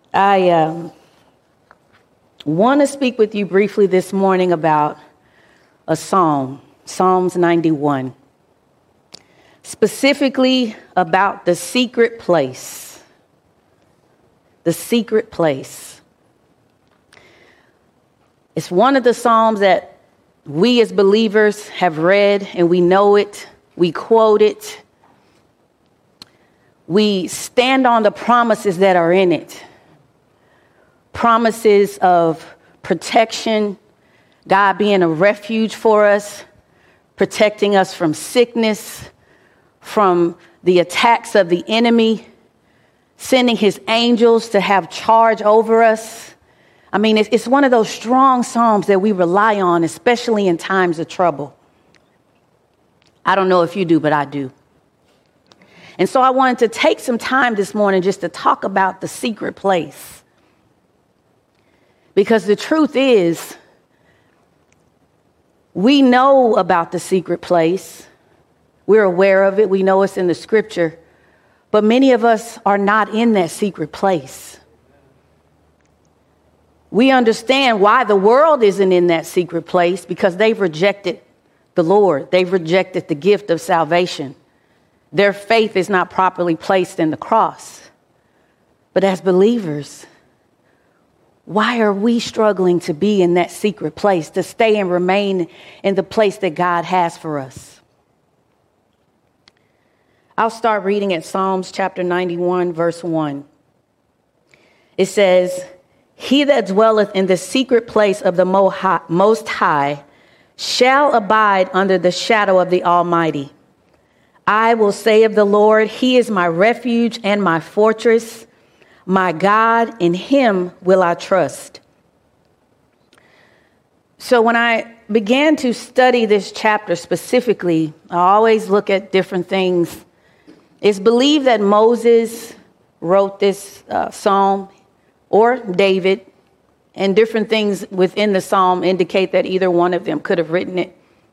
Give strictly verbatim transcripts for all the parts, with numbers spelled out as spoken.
I um, want to speak with you briefly this morning about a psalm, Psalms ninety-one, specifically about the secret place, the secret place. It's one of the psalms that we as believers have read and we know it, we quote it, we stand on the promises that are in it. Promises of protection, God being a refuge for us, protecting us from sickness, from the attacks of the enemy, sending his angels to have charge over us. I mean, it's, it's one of those strong psalms that we rely on, especially in times of trouble. I don't know if you do, but I do. And so I wanted to take some time this morning just to talk about the secret place. Because the truth is, we know about the secret place. We're aware of it. We know it's in the scripture. But many of us are not in that secret place. We understand why the world isn't in that secret place, because they've rejected the Lord. They've rejected the gift of salvation. Their faith is not properly placed in the cross. But as believers, why are we struggling to be in that secret place, to stay and remain in the place that God has for us? I'll start reading at Psalms chapter ninety-one, verse one. It says, "He that dwelleth in the secret place of the Most High shall abide under the shadow of the Almighty. I will say of the Lord, He is my refuge and my fortress. My God, in Him will I trust." So when I began to study this chapter specifically, I always look at different things. It's believed that Moses wrote this uh, psalm, or David, and different things within the psalm indicate that either one of them could have written it.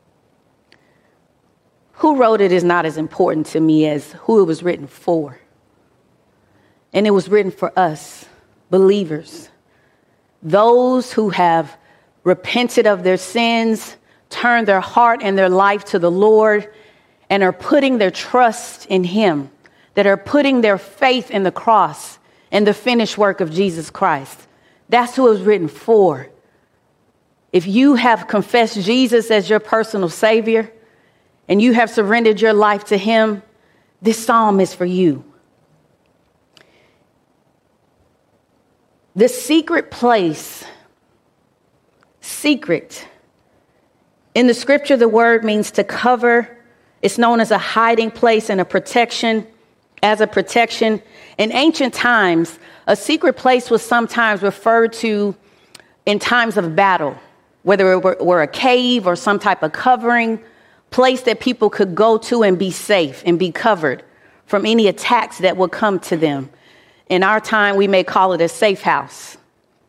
Who wrote it is not as important to me as who it was written for. And it was written for us, believers, those who have repented of their sins, turned their heart and their life to the Lord, and are putting their trust in Him, that are putting their faith in the cross and the finished work of Jesus Christ. That's who it was written for. If you have confessed Jesus as your personal Savior and you have surrendered your life to Him, this psalm is for you. The secret place, secret. In the scripture, the word means to cover. It's known as a hiding place and a protection, as a protection. In ancient times, a secret place was sometimes referred to in times of battle, whether it were, were a cave or some type of covering, place that people could go to and be safe and be covered from any attacks that would come to them. In our time, we may call it a safe house.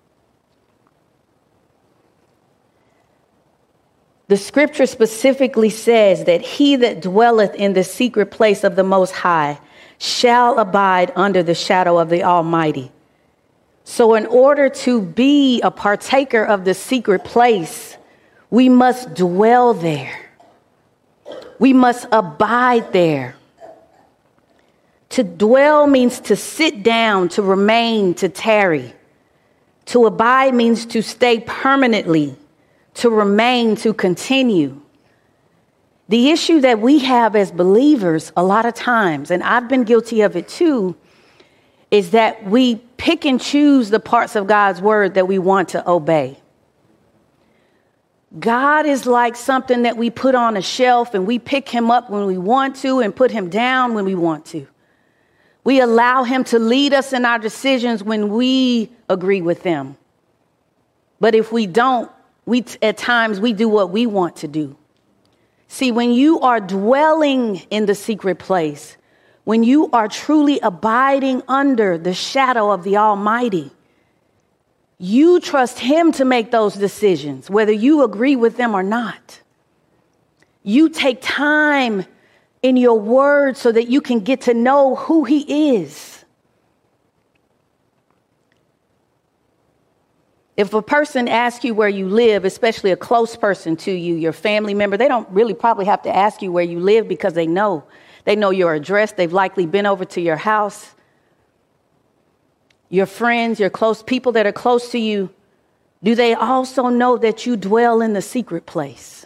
The scripture specifically says that he that dwelleth in the secret place of the Most High shall abide under the shadow of the Almighty. So in order to be a partaker of the secret place, we must dwell there. We must abide there. To dwell means to sit down, to remain, to tarry. To abide means to stay permanently, to remain, to continue. The issue that we have as believers a lot of times, and I've been guilty of it too, is that we pick and choose the parts of God's word that we want to obey. God is like something that we put on a shelf and we pick him up when we want to and put him down when we want to. We allow him to lead us in our decisions when we agree with them. But if we don't, we at times we do what we want to do. See, when you are dwelling in the secret place, when you are truly abiding under the shadow of the Almighty, you trust him to make those decisions, whether you agree with them or not. You take time in your word so that you can get to know who he is. If a person asks you where you live, especially a close person to you, your family member, they don't really probably have to ask you where you live because they know. They know your address. They've likely been over to your house. Your friends, your close people that are close to you, do they also know that you dwell in the secret place?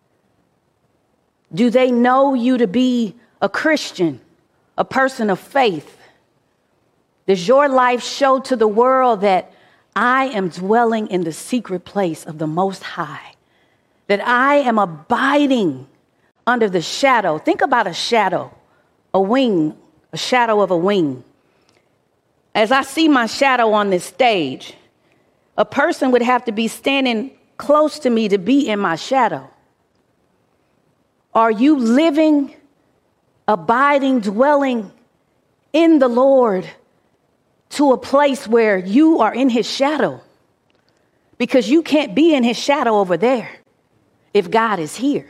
Do they know you to be a Christian, a person of faith? Does your life show to the world that I am dwelling in the secret place of the Most High, that I am abiding under the shadow? Think about a shadow, a wing, a shadow of a wing. As I see my shadow on this stage, a person would have to be standing close to me to be in my shadow. Are you living, abiding, dwelling in the Lord to a place where you are in his shadow? Because you can't be in his shadow over there if God is here.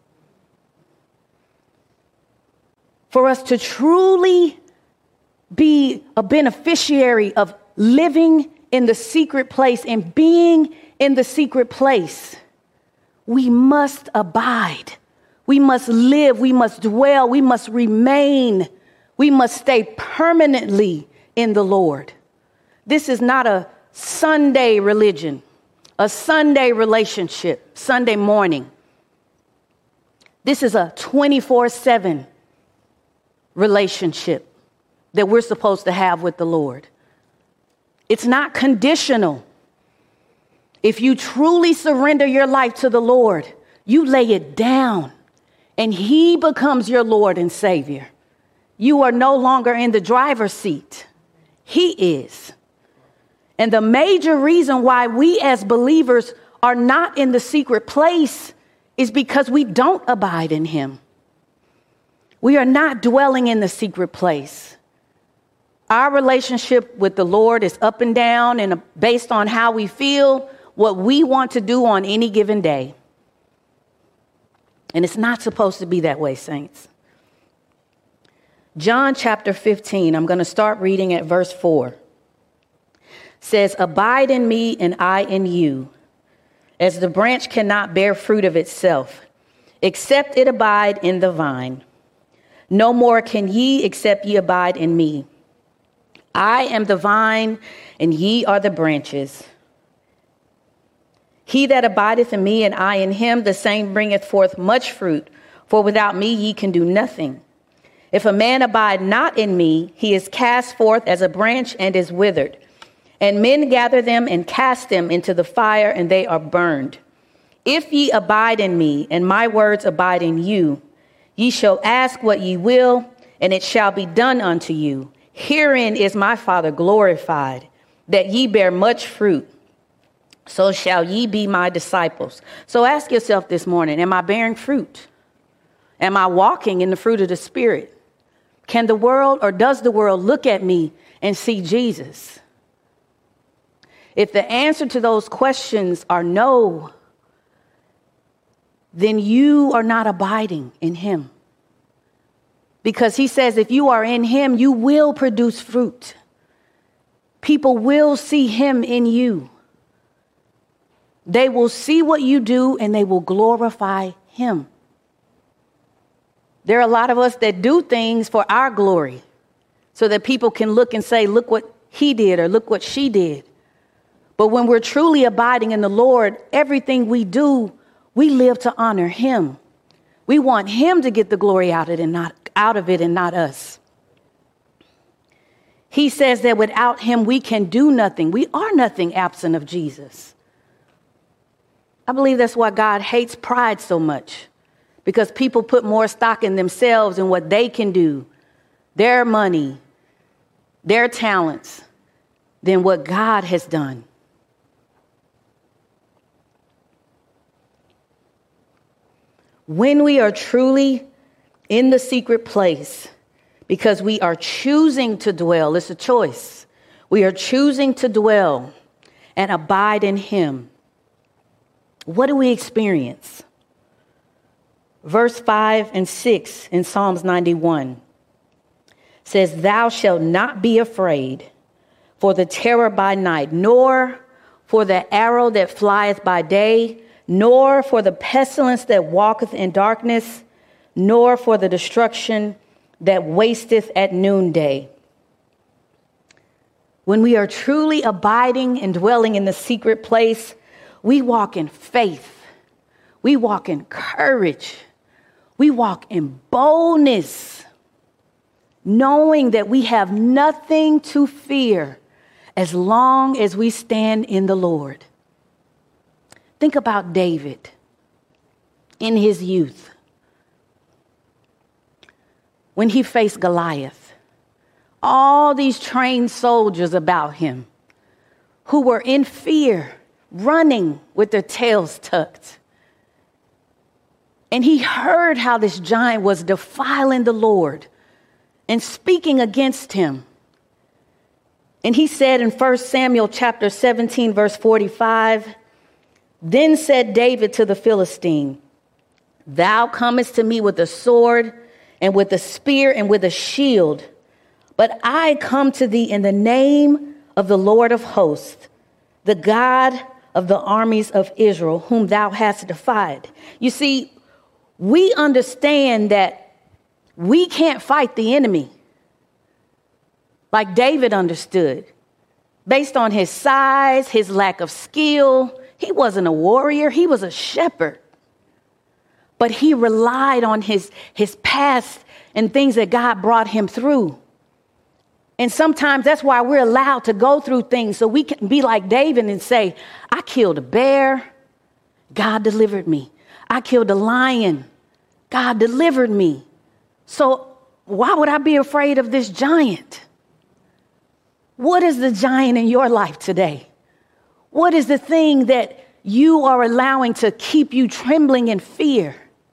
For us to truly be a beneficiary of living in the secret place and being in the secret place, we must abide. We must live. We must dwell. We must remain. We must stay permanently in the Lord. This is not a Sunday religion, a Sunday relationship, Sunday morning. This is a twenty-four seven relationship that we're supposed to have with the Lord. It's not conditional. If you truly surrender your life to the Lord, you lay it down and he becomes your Lord and Savior. You are no longer in the driver's seat. He is. And the major reason why we as believers are not in the secret place is because we don't abide in him. We are not dwelling in the secret place. Our relationship with the Lord is up and down and based on how we feel, what we want to do on any given day. And it's not supposed to be that way, saints. John chapter fifteen, I'm going to start reading at verse four. Says, abide in me and I in you, as the branch cannot bear fruit of itself, except it abide in the vine. No more can ye, except ye abide in me. I am the vine, and ye are the branches. He that abideth in me, and I in him, the same bringeth forth much fruit, for without me ye can do nothing. If a man abide not in me, he is cast forth as a branch and is withered. And men gather them and cast them into the fire, and they are burned. If ye abide in me, and my words abide in you, ye shall ask what ye will, and it shall be done unto you. Herein is my Father glorified, that ye bear much fruit. So shall ye be my disciples. So ask yourself this morning, am I bearing fruit? Am I walking in the fruit of the Spirit? Can the world, or does the world, look at me and see Jesus? If the answer to those questions are no, then you are not abiding in him. Because he says if you are in him, you will produce fruit. People will see him in you. They will see what you do and they will glorify him. There are a lot of us that do things for our glory so that people can look and say, look what he did or look what she did. But when we're truly abiding in the Lord, everything we do, we live to honor him. We want him to get the glory out of it and not out of it and not us. He says that without him, we can do nothing. We are nothing absent of Jesus. I believe that's why God hates pride so much, because people put more stock in themselves and what they can do, their money, their talents, than what God has done. When we are truly in the secret place, because we are choosing to dwell, it's a choice. We are choosing to dwell and abide in him. What do we experience? Verse five and six in Psalms ninety-one says, thou shalt not be afraid for the terror by night, nor for the arrow that flieth by day, nor for the pestilence that walketh in darkness, nor for the destruction that wasteth at noonday. When we are truly abiding and dwelling in the secret place, we walk in faith. We walk in courage. We walk in boldness, knowing that we have nothing to fear as long as we stand in the Lord. Think about David in his youth when he faced Goliath. All these trained soldiers about him who were in fear, running with their tails tucked. And he heard how this giant was defiling the Lord and speaking against him. And he said in First Samuel chapter seventeen, verse forty-five, then said David to the Philistine, thou comest to me with a sword and with a spear and with a shield, but I come to thee in the name of the Lord of hosts, the God of the armies of Israel, whom thou hast defied. You see, we understand that we can't fight the enemy like David understood. Based on his size, his lack of skill, he wasn't a warrior, he was a shepherd. But he relied on his, his past and things that God brought him through. And sometimes that's why we're allowed to go through things so we can be like David and say, I killed a bear, God delivered me. I killed a lion, God delivered me. So why would I be afraid of this giant? What is the giant in your life today? What is the thing that you are allowing to keep you trembling in fear?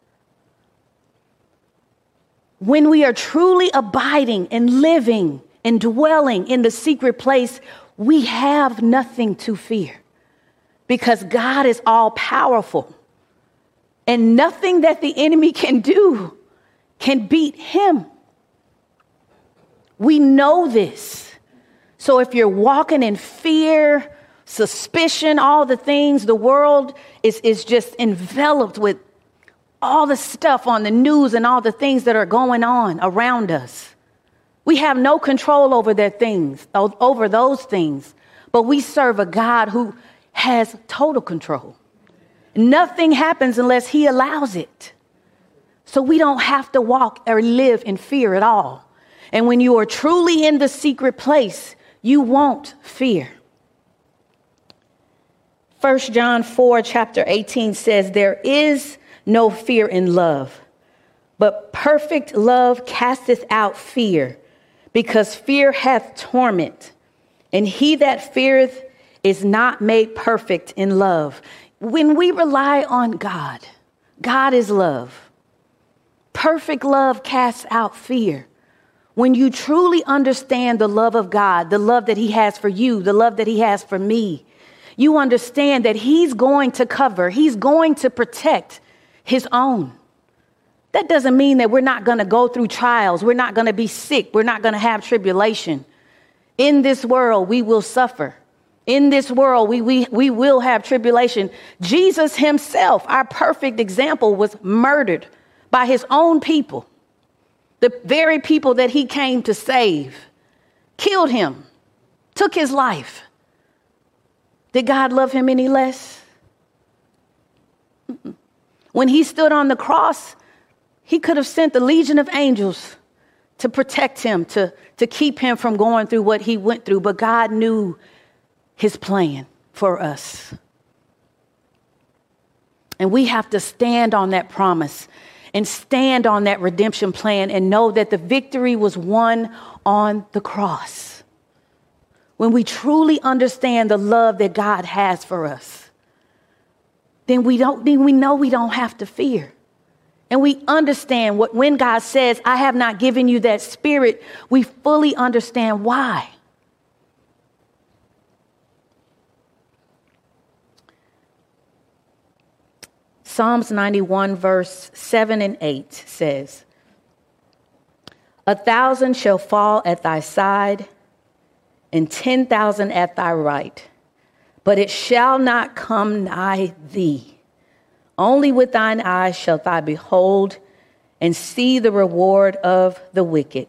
When we are truly abiding and living and dwelling in the secret place, we have nothing to fear because God is all powerful and nothing that the enemy can do can beat him. We know this. So if you're walking in fear, suspicion, all the things, the world is, is just enveloped with all the stuff on the news and all the things that are going on around us. We have no control over their things, over those things, but we serve a God who has total control. Nothing happens unless he allows it. So we don't have to walk or live in fear at all. And when you are truly in the secret place, you won't fear. First John four, chapter eighteen says, there is no fear in love, but perfect love casteth out fear, because fear hath torment, and he that feareth is not made perfect in love. When we rely on God, God is love. Perfect love casts out fear. When you truly understand the love of God, the love that he has for you, the love that he has for me, you understand that he's going to cover, he's going to protect his own. That doesn't mean that we're not going to go through trials. We're not going to be sick. We're not going to have tribulation. In this world, we will suffer. In this world, we, we, we will have tribulation. Jesus himself, our perfect example, was murdered by his own people. The very people that he came to save, killed him, took his life. Did God love him any less? Mm-mm. When he stood on the cross, he could have sent the legion of angels to protect him, to, to keep him from going through what he went through. But God knew his plan for us. And we have to stand on that promise and stand on that redemption plan and know that the victory was won on the cross. When we truly understand the love that God has for us, then we don't, then we know we don't have to fear. And we understand what, when God says, I have not given you that spirit, we fully understand why. Psalms ninety-one, verse seven and eight says, a thousand shall fall at thy side and ten thousand at thy right, but it shall not come nigh thee. Only with thine eyes shalt thou behold and see the reward of the wicked.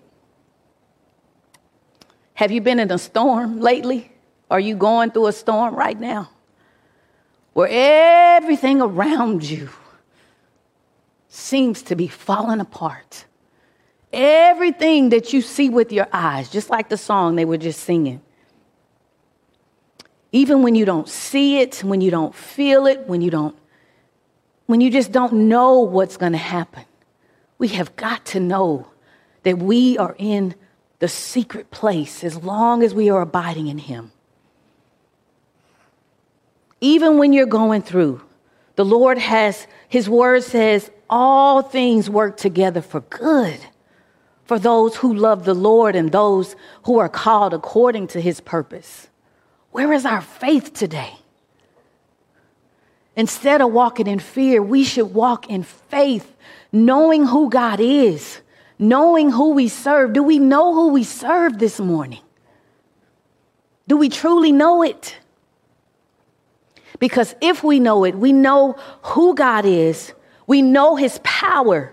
Have you been in a storm lately? Are you going through a storm right now? Where everything around you seems to be falling apart. Everything that you see with your eyes, just like the song they were just singing. Even when you don't see it, when you don't feel it, when you don't, when you just don't know what's going to happen. We have got to know that we are in the secret place as long as we are abiding in him. Even when you're going through, the Lord has, his word says, all things work together for good for those who love the Lord and those who are called according to his purpose. Where is our faith today? Instead of walking in fear, we should walk in faith, knowing who God is, knowing who we serve. Do we know who we serve this morning? Do we truly know it? Because if we know it, we know who God is, we know his power,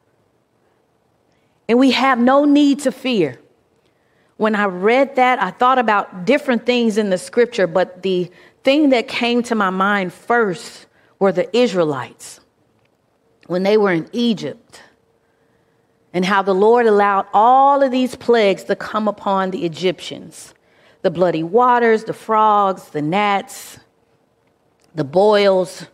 and we have no need to fear. When I read that, I thought about different things in the scripture, but the thing that came to my mind first were the Israelites when they were in Egypt and how the Lord allowed all of these plagues to come upon the Egyptians. The bloody waters, the frogs, the gnats, the boils.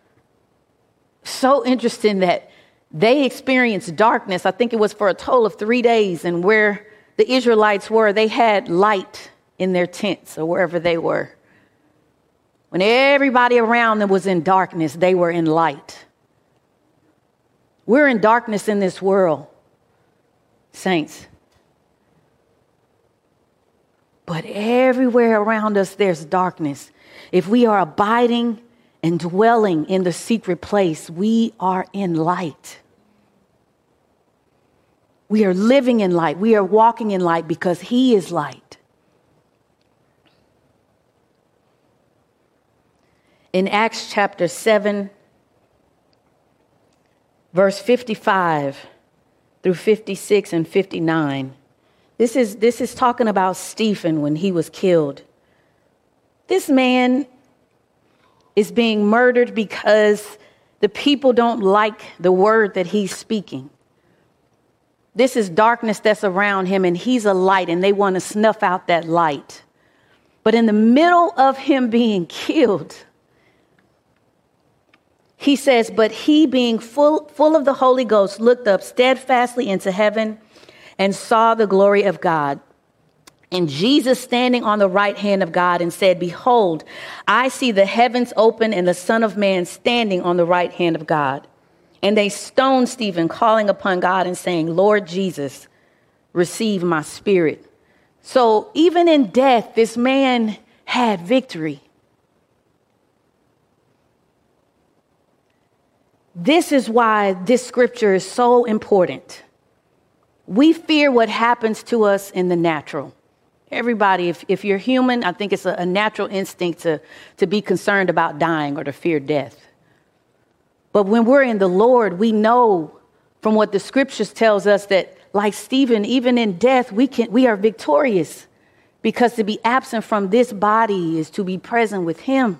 So interesting that they experienced darkness. I think it was for a total of three days. And where the Israelites were, they had light in their tents or wherever they were. When everybody around them was in darkness, they were in light. We're in darkness in this world, saints. But everywhere around us, there's darkness. If we are abiding and dwelling in the secret place, we are in light. We are living in light. We are walking in light because he is light. In Acts chapter seven, verse fifty-five through fifty-six and fifty-nine, this is, this is talking about Stephen when he was killed. This man is being murdered because the people don't like the word that he's speaking. This is darkness that's around him, and he's a light, and they want to snuff out that light. But in the middle of him being killed, he says, but he being full, full of the Holy Ghost looked up steadfastly into heaven and saw the glory of God, and Jesus standing on the right hand of God, and said, behold, I see the heavens open and the Son of Man standing on the right hand of God. And they stoned Stephen, calling upon God and saying, Lord Jesus, receive my spirit. So even in death, this man had victory. This is why this scripture is so important. We fear what happens to us in the natural. Everybody, if, if you're human, I think it's a, a natural instinct to, to be concerned about dying or to fear death. But when we're in the Lord, we know from what the scriptures tells us that, like Stephen, even in death, we can we are victorious, because to be absent from this body is to be present with him.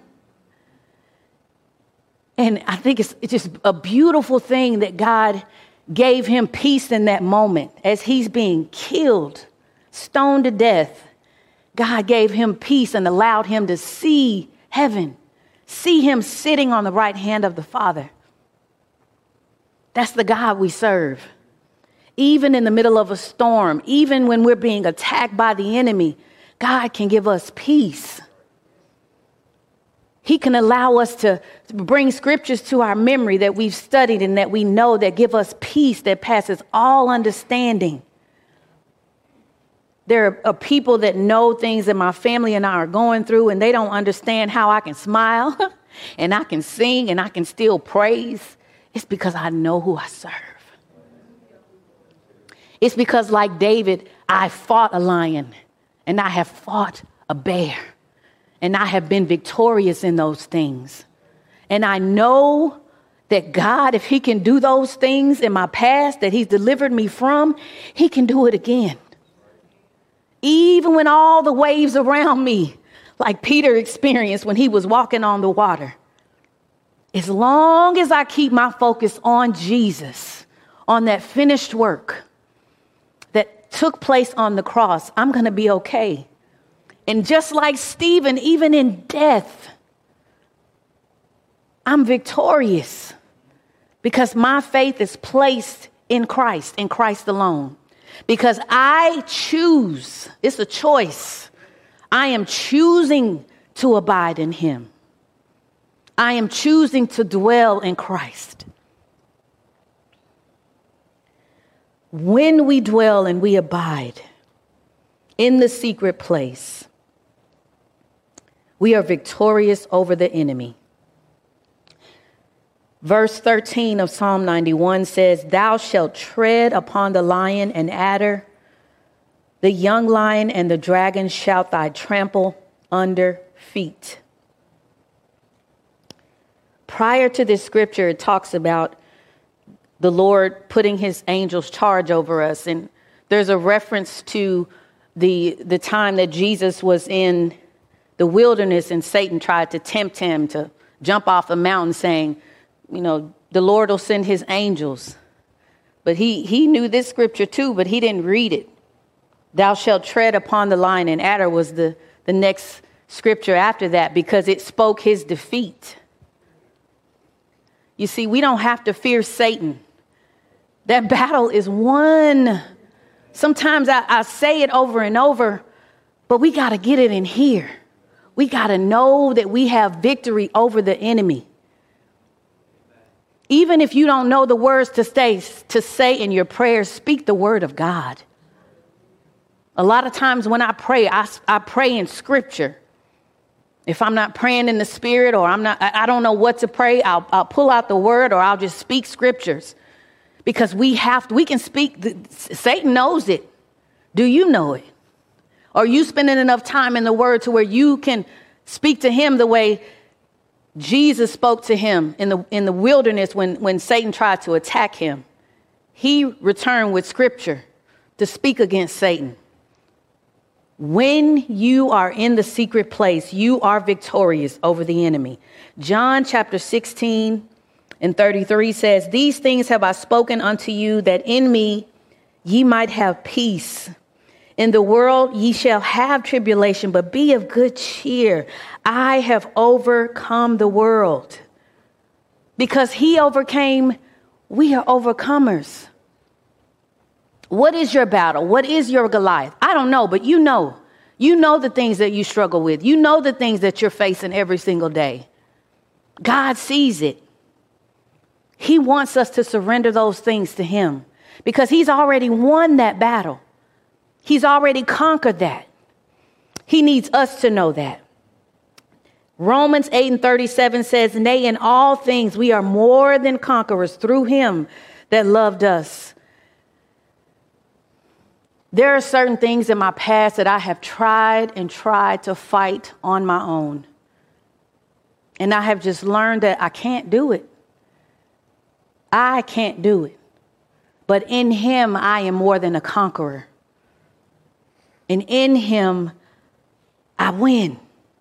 And I think it's, it's just a beautiful thing that God gave him peace in that moment as he's being killed, stoned to death. God gave him peace and allowed him to see heaven, see him sitting on the right hand of the Father. That's the God we serve. Even in the middle of a storm, even when we're being attacked by the enemy, God can give us peace. He can allow us to bring scriptures to our memory that we've studied and that we know, that give us peace that passes all understanding. There are people that know things that my family and I are going through, and they don't understand how I can smile and I can sing and I can still praise. It's because I know who I serve. It's because, like David, I fought a lion and I have fought a bear. And I have been victorious in those things. And I know that God, if he can do those things in my past that he's delivered me from, he can do it again. Even when all the waves around me, like Peter experienced when he was walking on the water. As long as I keep my focus on Jesus, on that finished work that took place on the cross, I'm going to be okay. And just like Stephen, even in death, I'm victorious because my faith is placed in Christ, in Christ alone. Because I choose, it's a choice. I am choosing to abide in him. I am choosing to dwell in Christ. When we dwell and we abide in the secret place, we are victorious over the enemy. Verse thirteen of Psalm ninety-one says, "Thou shalt tread upon the lion and adder, the young lion and the dragon shalt thou trample under feet." Prior to this scripture, it talks about the Lord putting his angels charge over us. And there's a reference to the, the time that Jesus was in the wilderness and Satan tried to tempt him to jump off a mountain saying, you know, the Lord will send his angels. But he, he knew this scripture too, but he didn't read it. Thou shalt tread upon the lion and adder was the, the next scripture after that because it spoke his defeat. You see, we don't have to fear Satan. That battle is won. Sometimes I, I say it over and over, but we got to get it in here. We got to know that we have victory over the enemy. Even if you don't know the words to say, to say in your prayers, speak the word of God. A lot of times when I pray, I, I pray in scripture. If I'm not praying in the spirit or I'm not, I don't know what to pray, I'll, I'll pull out the word or I'll just speak scriptures because we have to, we can speak. Satan knows it. Do you know it? Are you spending enough time in the word to where you can speak to him the way Jesus spoke to him in the, in the wilderness when, when Satan tried to attack him? He returned with scripture to speak against Satan. When you are in the secret place, you are victorious over the enemy. John chapter sixteen and thirty-three says, "These things have I spoken unto you, that in me ye might have peace. In the world ye shall have tribulation, but be of good cheer. I have overcome the world." Because he overcame, we are overcomers. What is your battle? What is your Goliath? I don't know, but you know. You know the things that you struggle with. You know the things that you're facing every single day. God sees it. He wants us to surrender those things to him because he's already won that battle. He's already conquered that. He needs us to know that. Romans eight and thirty-seven says, "Nay, in all things we are more than conquerors through him that loved us." There are certain things in my past that I have tried and tried to fight on my own. And I have just learned that I can't do it. I can't do it. But in him, I am more than a conqueror. And in him, I win.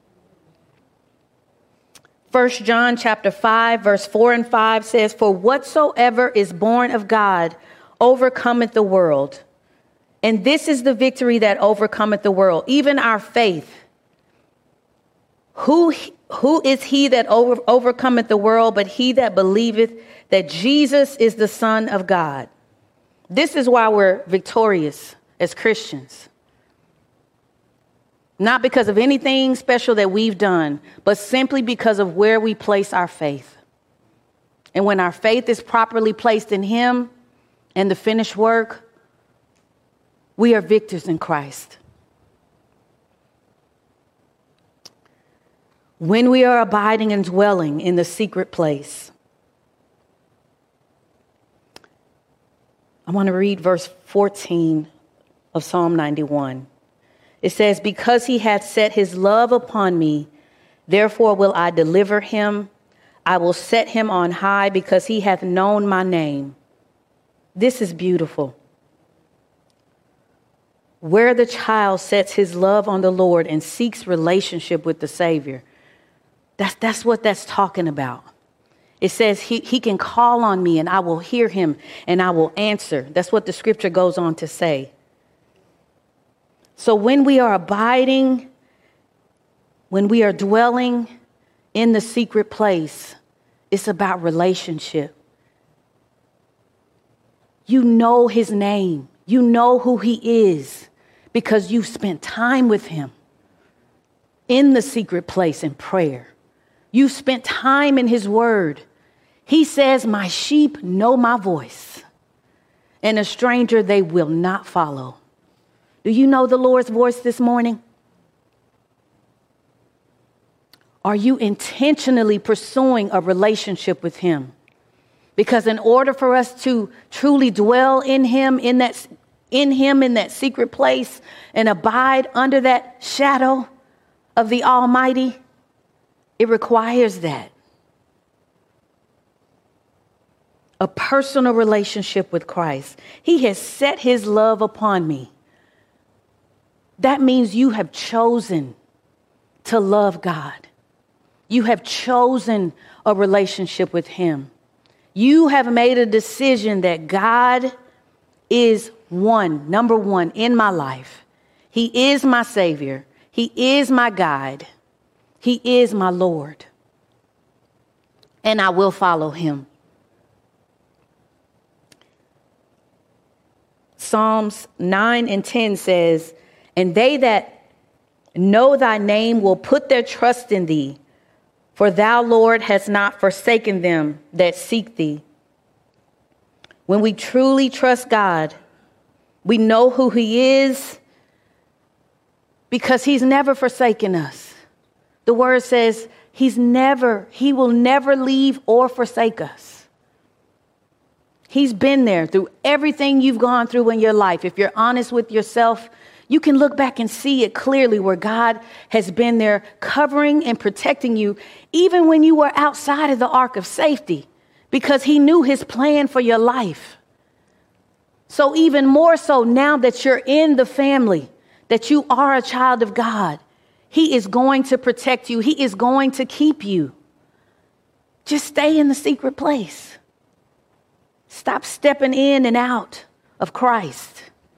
First John chapter five, verse four and five says, "For whatsoever is born of God overcometh the world. And this is the victory that overcometh the world, even our faith. Who, who is he that over, overcometh the world, but he that believeth that Jesus is the Son of God?" This is why we're victorious as Christians. Not because of anything special that we've done, but simply because of where we place our faith. And when our faith is properly placed in him and the finished work, we are victors in Christ. When we are abiding and dwelling in the secret place. I want to read verse fourteen of Psalm ninety-one. It says, because he hath set his love upon me, therefore will I deliver him. I will set him on high because he hath known my name. This is beautiful. Where the child sets his love on the Lord and seeks relationship with the Savior. That's, that's what that's talking about. It says he, he can call on me and I will hear him and I will answer. That's what the scripture goes on to say. So when we are abiding, when we are dwelling in the secret place, it's about relationship. You know his name. You know who he is because you've spent time with him in the secret place in prayer. You've spent time in his word. He says, my sheep know my voice, and a stranger they will not follow. Do you know the Lord's voice this morning? Are you intentionally pursuing a relationship with him? Because in order for us to truly dwell in him, in that, in him, in that secret place and abide under that shadow of the Almighty, it requires that. A personal relationship with Christ. He has set his love upon me. That means you have chosen to love God. You have chosen a relationship with him. You have made a decision that God is one, number one in my life. He is my Savior. He is my guide. He is my Lord. And I will follow him. Psalms nine and ten says, and they that know thy name will put their trust in thee. For thou, Lord, hast not forsaken them that seek thee. When we truly trust God, we know who he is because he's never forsaken us. The word says he's never, he will never leave or forsake us. He's been there through everything you've gone through in your life. If you're honest with yourself, you can look back and see it clearly where God has been there covering and protecting you, even when you were outside of the ark of safety, because he knew his plan for your life. So even more so now that you're in the family, that you are a child of God, he is going to protect you. He is going to keep you. Just stay in the secret place. Stop stepping in and out of Christ.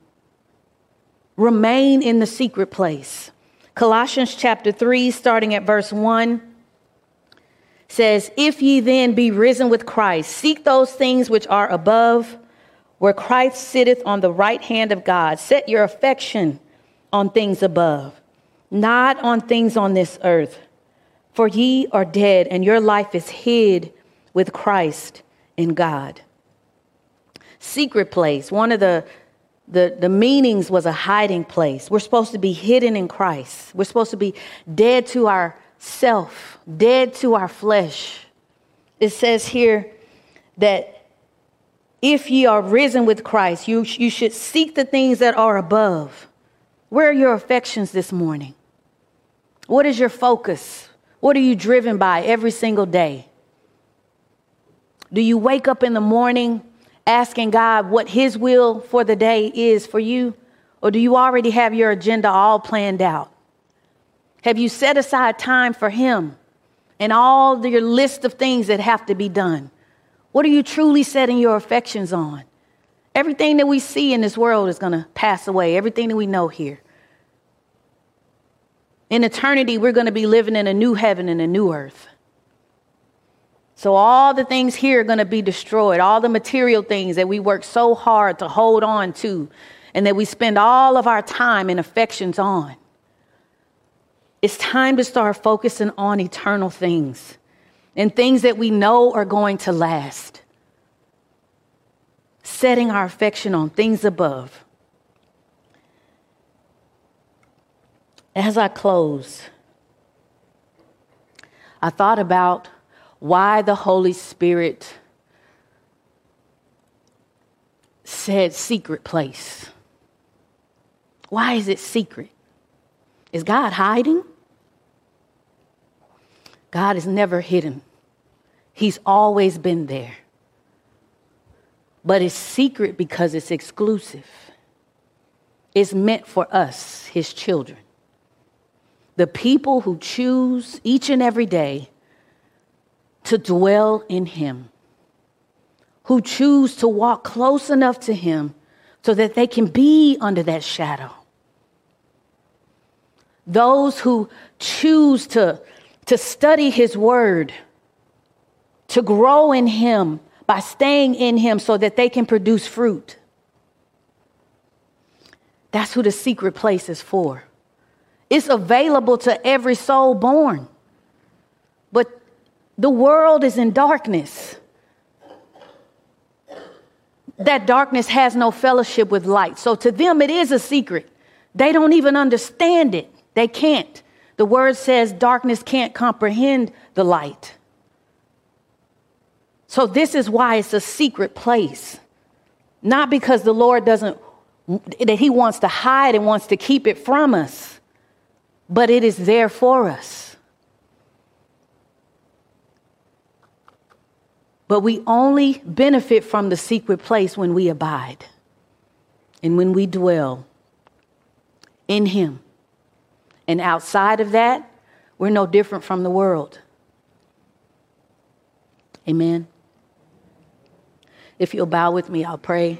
Remain in the secret place. Colossians chapter three, starting at verse one, says, if ye then be risen with Christ, seek those things which are above, where Christ sitteth on the right hand of God. Set your affection on things above, not on things on this earth. For ye are dead, and your life is hid with Christ in God. Secret place. One of the The, the meanings was a hiding place. We're supposed to be hidden in Christ. We're supposed to be dead to our self, dead to our flesh. It says here that if ye are risen with Christ, you, you should seek the things that are above. Where are your affections this morning? What is your focus? What are you driven by every single day? Do you wake up in the morning asking God what his will for the day is for you? Or do you already have your agenda all planned out? Have you set aside time for him and all your list of things that have to be done? What are you truly setting your affections on? Everything that we see in this world is going to pass away. Everything that we know here. In eternity, we're going to be living in a new heaven and a new earth. So all the things here are going to be destroyed. All the material things that we work so hard to hold on to and that we spend all of our time and affections on. It's time to start focusing on eternal things and things that we know are going to last. Setting our affection on things above. As I close, I thought about why the Holy Spirit said secret place. Why is it secret? Is God hiding? God is never hidden. He's always been there. But it's secret because it's exclusive. It's meant for us, his children. The people who choose each and every day to dwell in him, who choose to walk close enough to him so that they can be under that shadow. Those who choose to, to study his word, to grow in him by staying in him so that they can produce fruit. That's who the secret place is for. It's available to every soul born. But the world is in darkness. That darkness has no fellowship with light. So to them, it is a secret. They don't even understand it. They can't. The word says darkness can't comprehend the light. So this is why it's a secret place. Not because the Lord doesn't, that he wants to hide and wants to keep it from us, but it is there for us. But we only benefit from the secret place when we abide and when we dwell in him. And outside of that, we're no different from the world. Amen. If you'll bow with me, I'll pray.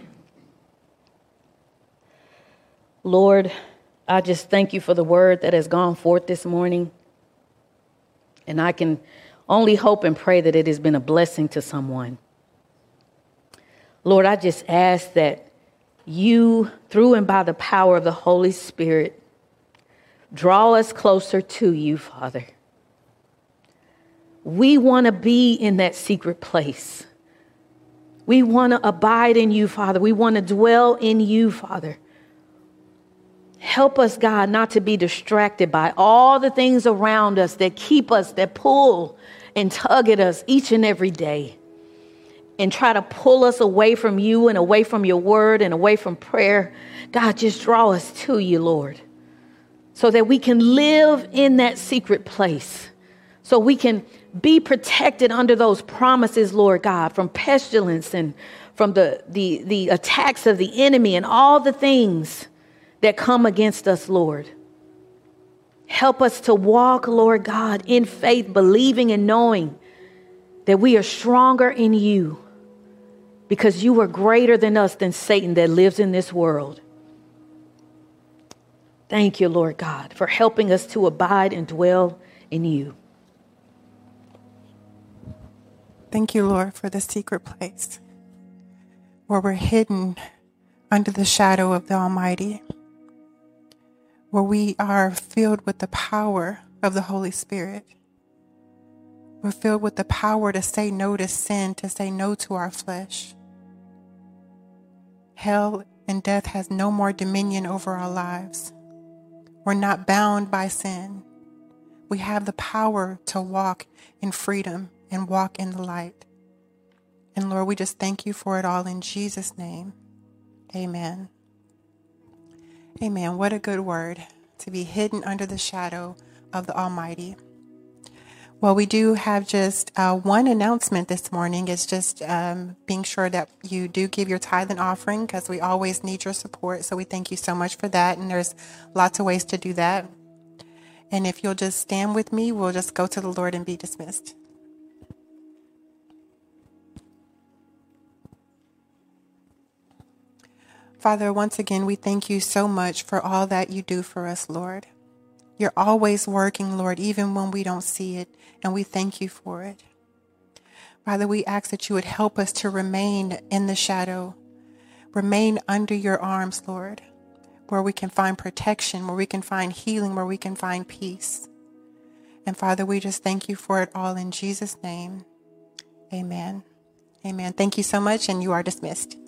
Lord, I just thank you for the word that has gone forth this morning. And I can only hope and pray that it has been a blessing to someone. Lord, I just ask that you, through and by the power of the Holy Spirit, draw us closer to you, Father. We want to be in that secret place. We want to abide in you, Father. We want to dwell in you, Father. Help us, God, not to be distracted by all the things around us that keep us, that pull and tug at us each and every day and try to pull us away from you and away from your word and away from prayer. God, just draw us to you, Lord, so that we can live in that secret place, so we can be protected under those promises, Lord God, from pestilence and from the, the, the attacks of the enemy and all the things that come against us, Lord. Help us to walk, Lord God, in faith, believing and knowing that we are stronger in you because you are greater than us, than Satan that lives in this world. Thank you, Lord God, for helping us to abide and dwell in you. Thank you, Lord, for the secret place where we're hidden under the shadow of the Almighty, where we are filled with the power of the Holy Spirit. We're filled with the power to say no to sin, to say no to our flesh. Hell and death has no more dominion over our lives. We're not bound by sin. We have the power to walk in freedom and walk in the light. And Lord, we just thank you for it all in Jesus' name. Amen. Amen. What a good word, to be hidden under the shadow of the Almighty. Well, we do have just uh, one announcement this morning. It's just um, being sure that you do give your tithe and offering, because we always need your support. So we thank you so much for that. And there's lots of ways to do that. And if you'll just stand with me, we'll just go to the Lord and be dismissed. Father, once again, we thank you so much for all that you do for us, Lord. You're always working, Lord, even when we don't see it, and we thank you for it. Father, we ask that you would help us to remain in the shadow, remain under your arms, Lord, where we can find protection, where we can find healing, where we can find peace. And Father, we just thank you for it all in Jesus' name. Amen. Amen. Thank you so much, and you are dismissed.